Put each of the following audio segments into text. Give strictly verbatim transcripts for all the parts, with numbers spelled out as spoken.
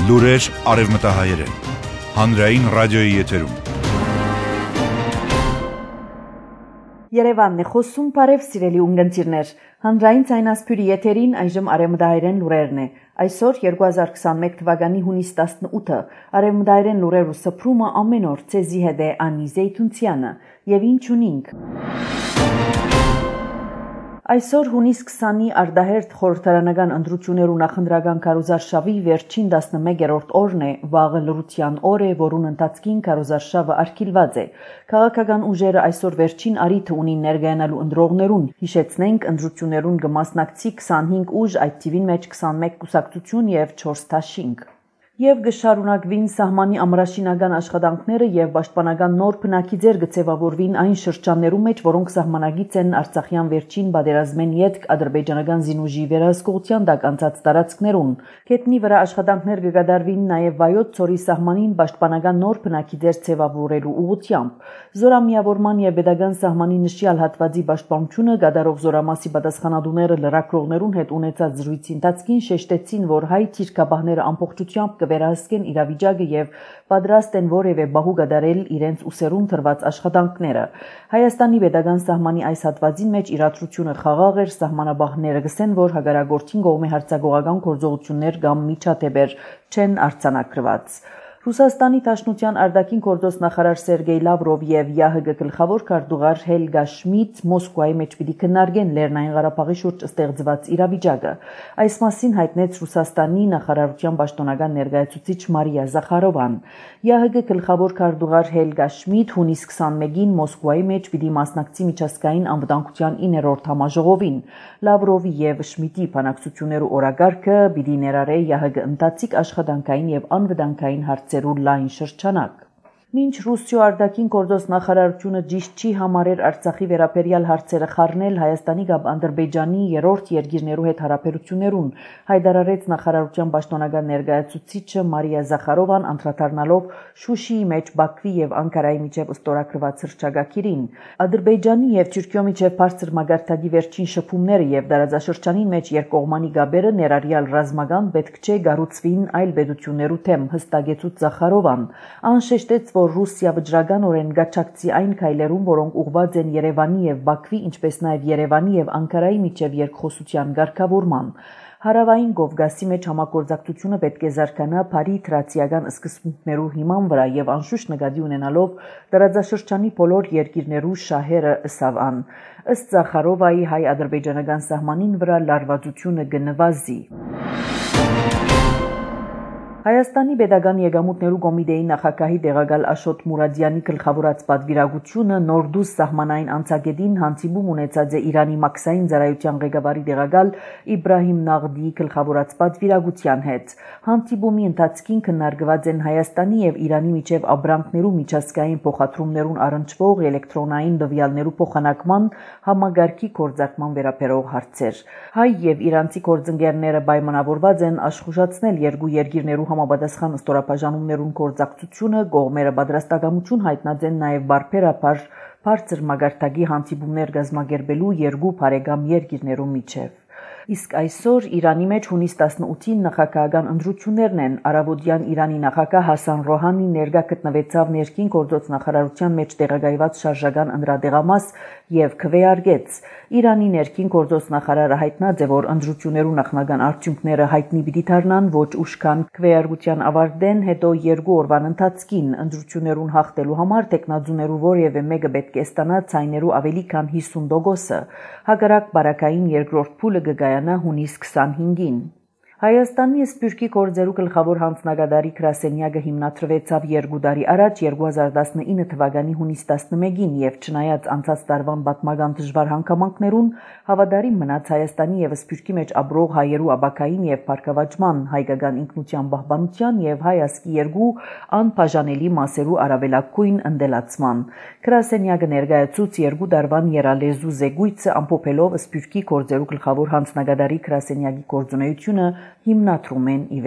Լուրեր արևմտահայերեն, հանրային ռադիոյի եթերում։ Երևանն է խոսում, բարև սիրելի ունգընտիրներ, հանրային ցայնասփյուրի եթերին այժմ արևմտահայերեն լուրերն է։ Այսօր երկու հազար քսանմեկ թվականի հունիս տասնութը արևմտահայերեն լուրերու սփռումը ամեն օր ցեզի հետ է Անի Զեյթունցյանը, եւ ինչ ունինք։ Այսօր հունիս քսանի արդահերթ խորհրդարանական ընտրություններու նախընտրական քարոզարշավի վերջին տասնմեկերորդ օրն է, վաղը լրության օր է, որուն ընթացքին քարոզարշավը արգելված է։ Քաղաքական ուժերը այսօր վերջին արիթը ունին ներկայանալու ընտրողներուն։ Հիշեցնենք, ընտրություններուն կմասնակցի քսանհինգ ուժ, այդ թիվին մեջ քսանմեկ կուսակցություն եւ չորս դաշինք։ Եվ գշարունակվին սահմանի ամրաշինական աշխատանքները եւ պաշտպանական նոր բնակիչներ գծեվավորվին այն շրջաններում մեջ, որոնք սահմանագից են Արցախյան վերջին պատերազմեն յետք ադրբեջանական զինուժի վերահսկողության տակ անցած տարածքներուն։ Գետնի վրա աշխատանքներ կկատարվին նաեւ Վայոց ծորի սահմանին պաշտպանական նոր բնակիչներ ցեվավորելու ուղղությամբ։ Զորամիավորման եւ pedagogan սահմանի նշյալ հատվածի պաշտպանությունը կատարող զորամասի պատասխանատուները լրագրողներուն հետ ունեցած զրույցի ընթացքին շեշտեցին, որ հայ թիրքապահները ամբողջությամբ կվերահսկեն իրավիճակը եւ պատրաստ են որևէ բահու կատարել իրենց ուսերուն տրված աշխատանքները։ Հայաստանի pedagogan սահմանի այս հատվածին մեջ իրադրությունը խաղաղ էր, սահմանապահները գսեն, որ հագարագործին կողմի հարձակողական գործողություններ կամ միջադեպեր չեն արձանագրված։ Ռուսաստանի Դաշնության արտաքին գործոստ նախարար Սերգեյ Լավրով եւ ԵԱՀԿ գլխավոր քարտուղար Հելգա Շմիդ Մոսկվայի մեջ պիտի քննարկեն Լեռնային Ղարաբաղի շուրջ ստեղծված իրավիճակը։ Այս մասին հայտնեց Ռուսաստանի նախարարության պաշտոնական ներկայացուցիչ Մարիա Զախարովան։ ԵԱՀԿ գլխավոր քարտուղար Հելգա Շմիդ հունիս քսանմեկին Մոսկվայի մեջ պիտի մասնակցի միջազգային անվտանգության իններորդ համաժողովին։ Լավրովի եւ Շմիդի բանակցություններու օրակարգը պիտի ներառե ԵԱՀԿ ընթացիկ աշխատանքային եւ անվտանգային հարցեր լայն շրջանակ։ Մինչ Ռուսիո արտաքին գործոստ նախարարությունը ճիշտ չի համարեր Արցախի վերաբերյալ հարցերը խառնել Հայաստանի կամ Ադրբեջանի երրորդ երկիրներու հետ հարաբերություններուն, հայտարարեց նախարարության պաշտոնական ներկայացուցիչը Մարիա Զախարովան անդրադառնալով Շուշիի մեջ Բաքվի եւ Անկարայի միջև ստորագրված հռչակագիրին։ Ադրբեջանի եւ Թուրքիո միջև բարձր մագարտակի վերջին շփումները եւ դարաձաշրջանի մեջ երկկողմանի գաբերը ներառյալ ռազմական պետք չէ գառուցվին այլ պետություններու թեմ, հստակեցուց Զախարովան։ Անշեշտեց, որ Ռուսիա վճռականորեն գաչակցի այն քայլերուն, որոնք ուղղված են Երևանի եւ Բաքվի, ինչպես նաեւ Երևանի եւ Անկարայի միջև երկխոսության ղեկավարման։ Հարավային Կովկասի մեջ համագործակցությունը պետք է զարգանա բարի թրացիական սկզբունքներու հիման վրա եւ անշուշտ նկատի ունենալով տարածաշրջանի բոլոր երկիրներու շահերը ըսավան։ Ըստ Զախարովայի հայ-ադրբեջանական սահմանին վրա լարվածությունը կնվազի։ Հայաստանի pedagogan եկամուտներու կոմիտեի նախագահի տեղակալ Աշոտ Մուրադյանի գլխավորած պատվիրակությունը Նորդուս սահմանային անցագետին հանդիպում ունեցած է Իրանի մաքսային ծառայության ղեկավարի տեղակալ Իբրահիմ Նաղդիի գլխավորած պատվիրակության հետ։ Հանդիպումի ընթացքին քննարկված են Հայաստանի եւ Իրանի միջև ապրանքներու միջազգային փոխադրումներուն առնչվող էլեկտրոնային տվյալներու փոխանակման համագարկի կորձակման վերաբերող հարցեր։ Հայ եւ իրանցի գործընկերները պայմանավորված են աշխուժացնել երկու երկիրներու համապատասխան ստորաբաժանումներուն գործակցությունը, կողմերը պատրաստակամություն հայտնած են նաև բարբերաբար բարձր մագարտակի հանդիպումներ կազմակերպելու երկու բարեկամ երկիրներու միջև։ Իսկ այսօր Իրանի մեջ հունիս տասնութին նախագահական ընտրություններն են։ Արավոտյան Իրանի նախագահ Հասան Ռոհանին ներկա գտնվեցավ ներքին գործոց նախարարության մեջ տեղակայված շարժական ընդրադեղամաս եւ քվեարկեց։ Իրանի ներքին գործոց նախարարը հայտնած է, որ ընտրություններու նախնական արդյունքները հայտնի պիտի դառնան ոչ ուշքան քվեարկության ավարտեն, հետո երկու օրվան ընթացքին ընտրություններուն հաղթելու համար տեխնազուներու որևէ մեկը պետք է ստանա ցայներու ավելի քան հիսուն տոկոսը։ Հակառակ բարակային երկրորդ փուլը կգայանա հունիս քսանհինգին։ Հայաստանի Սփյուռքի գործերու գլխավոր հանձնագետարի գրասենյակը հիմնադրվեցավ երկու տարի առաջ երկու հազար տասնինը թվականի հունիս տասնմեկին եւ չնայած անցած տարվան պատմական դժվար հանգամանքներուն հավատարիմ մնաց Հայաստանի եւ Սփյուռքի մեջ ապրող հայերու ապակային եւ բարգավաճման, հայկական ինքնության պահպանության եւ հայ ազգի երկու անբաժանելի մասերու առավելագույն ընդելացման։ Գրասենյակը ներկայացուց երկու տարվան երալեզու զեկույցը ամփոփելով Սփյուռքի գործերու գլխավոր հանձնագետարի գրասենյակի գործունեությունը հիմնադրում են ի վեր։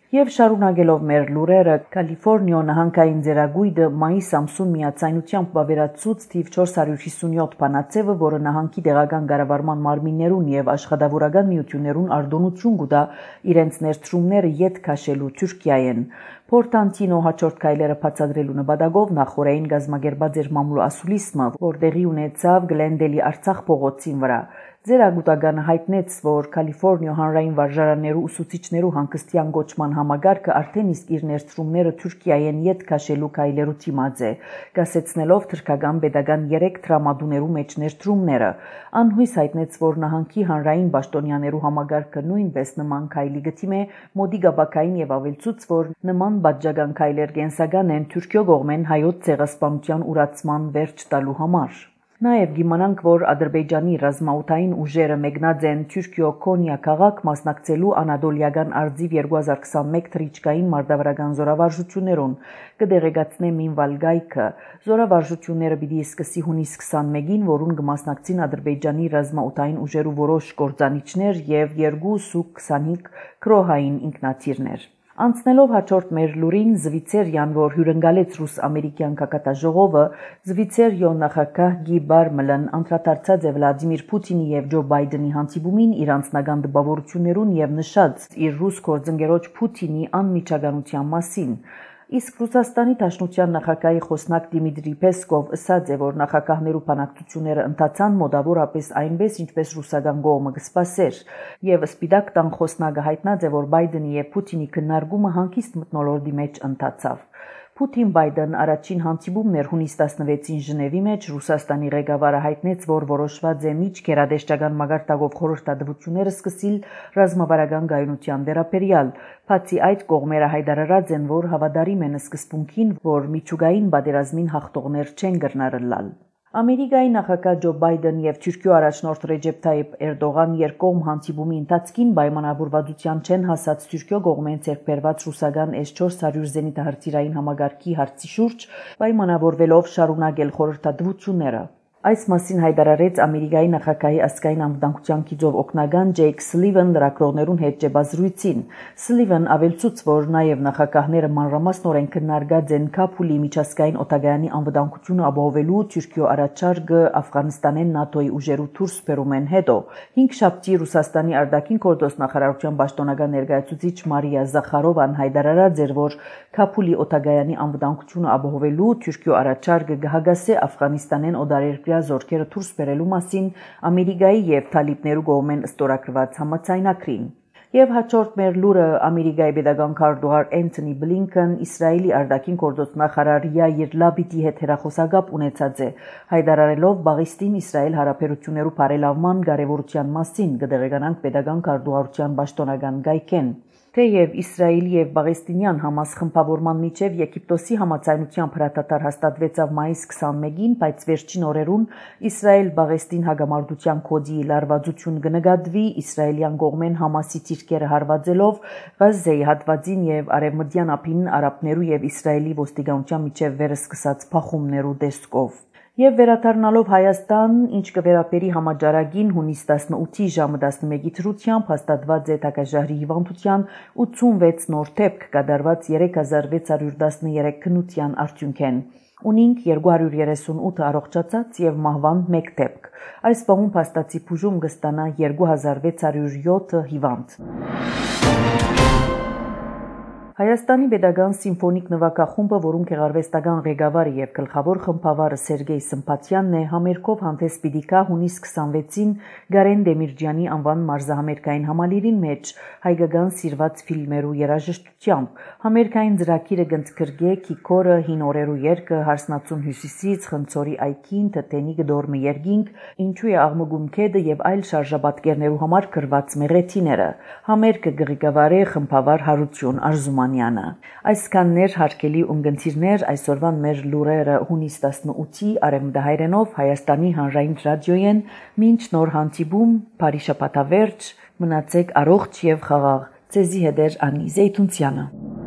Եվ շարունակելով մեր լուրերը, Կալիֆորնիա նահանգային ձեռագույդը մայիս ամսում միացայնությամբ վավերացուց թիվ չորս հարյուր հիսունյոթ բանաձևը, որը նահանգի տեղական կառավարման մարմիններուն եւ աշխատավորական միություններուն արտոնություն կուտա իրենց ներդրումները յետ քաշելու Թուրքիայեն։ Պորտանտինո հաջորդ քայլերը բացատրելու նպատակով նախորդային գազագերբած էր մամուլ ասուլիսմը, որ տեղի ունեցավ Գլենդելի Արցախ փողոցին վրա։ Ձերագուտականը հայտնեց, որ Կալիֆորնիա հանրային վարժարաններու ուսուցիչներու հանգստյան գոչման համագարկը արդեն իսկ իր ներդրումները Թուրքիայեն յետ քաշելու քայլերու դիմաց է, գասեցնելով թրքական պետական երեք տրամադուներու մեջ ներդրումները։ Անհույս հայտնեց, որ նահանգի հանրային պաշտոնյաներու համագարկը նույնպես նման քայլի գտիմ է, մոդի գաբակային եւ ավելցուց, որ նման բաժական քայլեր կենսական են Թուրքիո կողմեն հայոց ցեղասպանության ուրացման վերջ տալու համար։ Նաև գիմանանք, որ Ադրբեջանի ռազմաօդային ուժերը մեկնած են Թուրքիո Կոնիա քաղաք մասնակցելու Անադոլիական արձիվ երկու հազար քսանմեկ թրիչկային մարտավարական զորավարժություններուն, կդեղեկացնեմ Ինվալ Գայքը։ Զորավարժությունները պիտի սկսի հունիս քսանմեկին, որուն կմասնակցին Ադրբեջանի ռազմաօդային ուժերու որոշ կորձանիչներ եւ երկու սու քսանհինգ քրոհային ինքնաթիռներ։ Անցնելով հաջորդ մեր լուրին, Զվիցերիան, որ հյուրընկալեց ռուս-ամերիկյան կակատաժողովը, Զվիցերիո նախագահ Գի Բարմելն անդրադարձած է Վլադիմիր Պուտինի եւ Ջո Բայդենի հանդիպումին իր անձնական տպավորություններուն եւ նշած իր ռուս գործընկերոջ Պուտինի անմիջականության մասին։ Իսկ Ռուսաստանի Դաշնության նախագահի խոսնակ Դիմիտրի Պեսկով ասաց է, որ նախագահներու բանակցությունները ընթացան մոտավորապես այնպես, ինչպես ռուսական կողմը կսպասեր, եւ Սպիտակ տան խոսնակը հայտնած է, որ Բայդենի եւ Պուտինի քննարկումը հանգիստ մթնոլորտի մեջ ընթացավ։ Պուտին-Բայդեն առաջին հանդիպումն էր հունիս տասնվեցին Ժնևի մեջ, Ռուսաստանի ղեկավարը հայտնեց, որ որոշված է միջգերադեշտական մակարդակով խորհրդատվությունները սկսիլ ռազմավարական գայունության վերաբերյալ։ Բացի այդ, կողմերը հայտարարած են, որ հավատարիմ են սկզբունքին, որ միջուկային պատերազմին հաղթողներ չեն կրնարըլալ։ Ամերիկայի նախագահ Ջո Բայդեն եւ Թուրքիո առաջնորդ Ռեջեփ Թայիփ Էրդողան երկկողմ հանդիպումի ընթացքին պայմանավորվածության չեն հասած Թուրքիո կողմեն ձեռքբերված ռուսական էս չորս հարյուր զենիթահրթիռային համագարկի հարցի շուրջ, պայմանավորվելով շարունակել խորհրդատվությունները։ Այս մասին հայտարարեց Ամերիկայի նախագահի ազգային անվտանգության գիծով օգնական Ջեյք Սլիվեն լրագրողներուն հետ ճեպազրույցին։ Սլիվեն ավելցուց, որ նաև նախագահները մանրամասնորեն քննարկած են Քաբուլի միջազգային օդանավակայանի անվտանգությունը ապահովելու Թուրքիո առաջարկը Աֆղանստանեն ՆԱՏՕ-ի ուժերու դուրս բերումեն հետո։ Հինգշաբթի Ռուսաստանի արտաքին գործոստ նախարարության պաշտոնական ներկայացուցիչ Մարիա Զախարովան հայտարարած էր, որ Քաբուլի օդանավակայանի անվտանգությունը ապահովելու Թուրքիո առաջարկը կհագասե Աֆղանստանեն օդարերկրյա զորքերը դուրս բերելու մասին Ամերիկայի եւ Թալիբներու կողմեն ստորագրված համաձայնագրին։ Եվ հաջորդ մեր լուրը Ամերիկայի պետական քարտուղար Էնթոնի Բլինքեն Իսրայելի արտաքին գործոստ նախարար Յայիր Լապիդի հետ հեռախոսակապ ունեցած է, հայտարարելով Բաղեստին Իսրայել հարաբերություններու բարելավման կարևորության մասին, կդեղեկանանք պետական քարտուղարության պաշտոնական գայքեն։ Թեև Իսրայելի եւ Բաղեստինյան Համաս խմբավորման միջև Եգիպտոսի համաձայնությամբ հրատատար հաստատվեցավ մայիս քսանմեկին, բայց վերջին օրերուն Իսրայել-Բաղեստին հագամարտության կոդի լարվածություն կնկատվի իսրայելյան կողմեն Համասի թիրքերը հարվածելով Գազզեի հատվածին եւ արևմտյան ափին արաբներու եւ Իսրայելի ոստիկանության միջև վերսկսած փախումներու տեսքով։ Եվ վերադառնալով Հայաստան, ինչ կվերապերի համաճարակին հունիս տասնութի ժամը տասնմեկի դրությամբ հաստատված է Տակաժահրի հիվանդության ութսունվեց նոր դեպք կատարված երեք հազար վեց հարյուր տասներեք քննության արդյունքեն։ Ունինք երկու հարյուր երեսունութ առողջացած եւ մահվան մեկ դեպք։ Այս բանում փաստացի բուժում կստանա երկու հազար վեց հարյուր յոթ հիվանդ։ Հայաստանի Պետական Սիմֆոնիկ նվագախումբը, որում գեղարվեստական ղեկավարը եւ գլխավոր խմբավարը Սերգեյ Սմփաթյանն է, համերգով հանդես պիտի գա հունիս քսանվեցին Գարեն Դեմիրճյանի անվան մարզահամերգային համալիրին մեջ հայկական սիրված ֆիլմերու երաժշտությամբ։ Համերգային ծրագիրը կընդգրկե Քիքորը, Հին օրերու երգը, Հարսնացուն հյուսիսից, Խնձորի այգին, Թթենի գդորմը երգինք, Ինչու է աղմուկում քեդը եւ այլ շարժաբատկերներու համար գրված մեղեթիները։ Համերգը կղեկավարե խմբավար Հարություն Արզումանյանը։ Այսքաններ հարգելի ունգընտիրներ, այսօրվան մեր լուրերը հունիս տասնութի արևմտահայերենով Հայաստանի հանրային ռադիոյեն, մինչ նոր հանդիպում, բարի շաբաթավերջ, մնացեք առողջ եւ խաղաղ։ Ձեզի հետ է Անի Զեյթունցյանը։